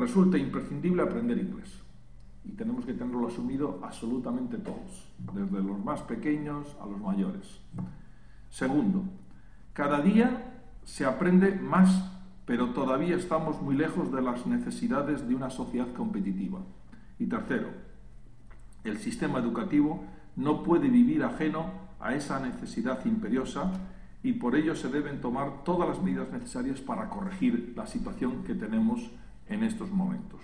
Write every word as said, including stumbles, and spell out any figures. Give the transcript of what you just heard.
resulta imprescindible aprender inglés. Y tenemos que tenerlo asumido absolutamente todos, desde los más pequeños a los mayores. Segundo, cada día se aprende más, pero todavía estamos muy lejos de las necesidades de una sociedad competitiva. Y tercero, el sistema educativo no puede vivir ajeno a esa necesidad imperiosa y por ello se deben tomar todas las medidas necesarias para corregir la situación que tenemos en estos momentos.